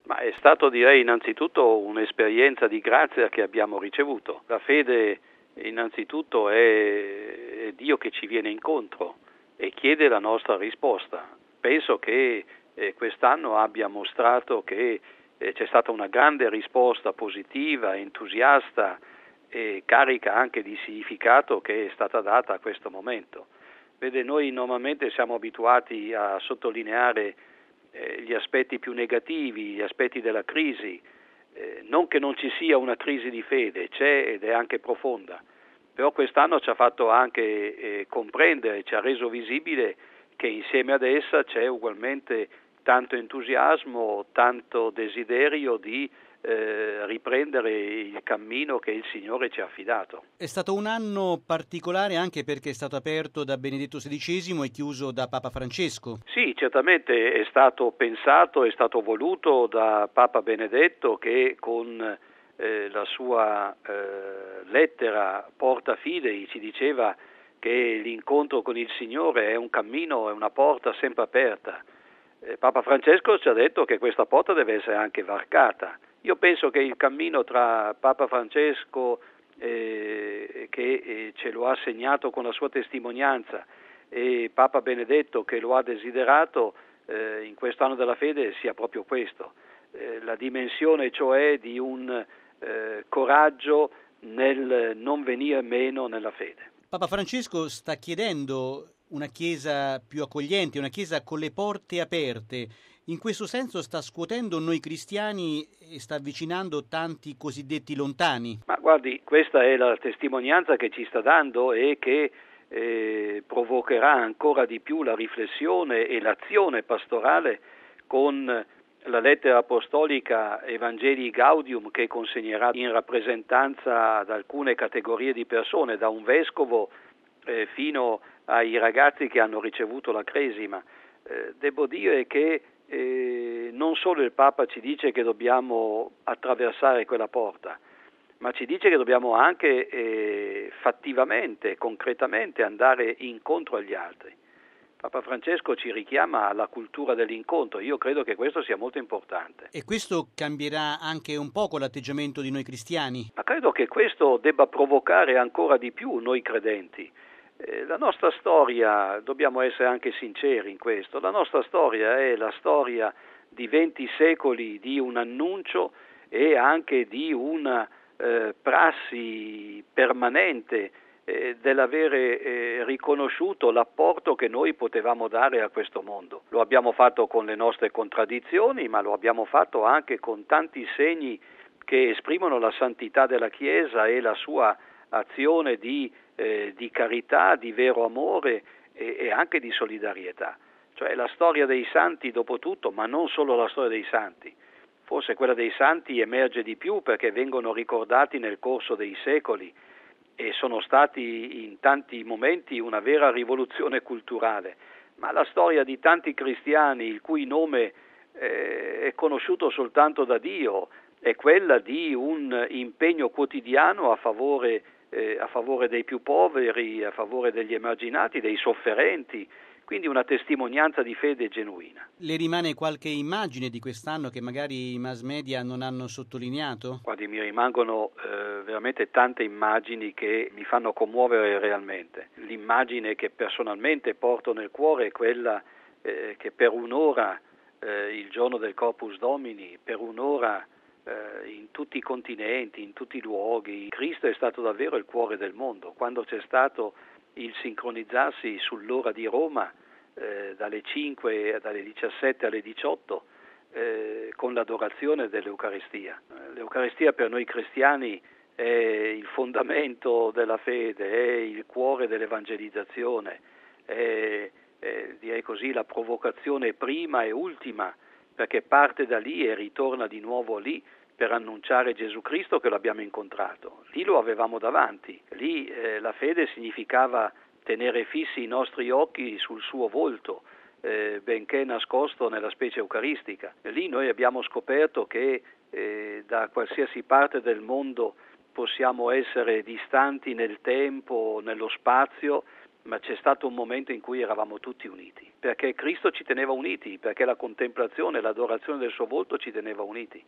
Ma è stato, direi, innanzitutto un'esperienza di grazia che abbiamo ricevuto. La fede innanzitutto è Dio che ci viene incontro e chiede la nostra risposta. Penso che quest'anno abbia mostrato che c'è stata una grande risposta positiva, entusiasta e carica anche di significato che è stata data a questo momento. Vede, noi normalmente siamo abituati a sottolineare gli aspetti più negativi, gli aspetti della crisi, non che non ci sia una crisi di fede, c'è ed è anche profonda, però quest'anno ci ha fatto anche comprendere, ci ha reso visibile che insieme ad essa c'è ugualmente tanto entusiasmo, tanto desiderio di riprendere il cammino che il Signore ci ha affidato. È stato un anno particolare anche perché è stato aperto da Benedetto XVI e chiuso da Papa Francesco. Sì, certamente è stato pensato, è stato voluto da Papa Benedetto che con la sua lettera Porta Fidei ci diceva che l'incontro con il Signore è un cammino, è una porta sempre aperta. Papa Francesco ci ha detto che questa porta deve essere anche varcata. Io penso che il cammino tra Papa Francesco che ce lo ha segnato con la sua testimonianza e Papa Benedetto che lo ha desiderato in questo anno della fede sia proprio questo, la dimensione cioè di un coraggio nel non venire meno nella fede. Papa Francesco sta chiedendo una chiesa più accogliente, una chiesa con le porte aperte. In questo senso sta scuotendo noi cristiani e sta avvicinando tanti cosiddetti lontani. Ma guardi, questa è la testimonianza che ci sta dando e che provocherà ancora di più la riflessione e l'azione pastorale con la lettera apostolica Evangelii Gaudium che consegnerà in rappresentanza ad alcune categorie di persone, da un vescovo fino ai ragazzi che hanno ricevuto la cresima. Devo dire che non solo il Papa ci dice che dobbiamo attraversare quella porta, ma ci dice che dobbiamo anche fattivamente, concretamente andare incontro agli altri. Papa Francesco ci richiama alla cultura dell'incontro, io credo che questo sia molto importante. E questo cambierà anche un poco l'atteggiamento di noi cristiani? Ma credo che questo debba provocare ancora di più noi credenti. La nostra storia, dobbiamo essere anche sinceri in questo, la nostra storia è la storia di 20 secoli di un annuncio e anche di una prassi permanente dell'avere riconosciuto l'apporto che noi potevamo dare a questo mondo. Lo abbiamo fatto con le nostre contraddizioni, ma lo abbiamo fatto anche con tanti segni che esprimono la santità della Chiesa e la sua azione di carità, di vero amore e anche di solidarietà. Cioè la storia dei santi dopo tutto, ma non solo la storia dei santi. Forse quella dei santi emerge di più perché vengono ricordati nel corso dei secoli e sono stati in tanti momenti una vera rivoluzione culturale, ma la storia di tanti cristiani il cui nome è conosciuto soltanto da Dio è quella di un impegno quotidiano a favore dei più poveri, a favore degli emarginati, dei sofferenti, quindi una testimonianza di fede genuina. Le rimane qualche immagine di quest'anno che magari i mass media non hanno sottolineato? Guardi, mi rimangono veramente tante immagini che mi fanno commuovere realmente. L'immagine che personalmente porto nel cuore è quella che per un'ora, il giorno del Corpus Domini, per un'ora in tutti i continenti, in tutti i luoghi, Cristo è stato davvero il cuore del mondo. Quando c'è stato il sincronizzarsi sull'ora di Roma, dalle 5, dalle 17 alle 18, con l'adorazione dell'Eucaristia. L'Eucaristia per noi cristiani è il fondamento della fede, è il cuore dell'evangelizzazione, è direi così la provocazione prima e ultima, perché parte da lì e ritorna di nuovo lì per annunciare Gesù Cristo che l'abbiamo incontrato. Lì lo avevamo davanti, lì la fede significava tenere fissi i nostri occhi sul suo volto, benché nascosto nella specie eucaristica. Lì noi abbiamo scoperto che da qualsiasi parte del mondo possiamo essere distanti nel tempo, nello spazio, ma c'è stato un momento in cui eravamo tutti uniti, perché Cristo ci teneva uniti, perché la contemplazione, l'adorazione del suo volto ci teneva uniti.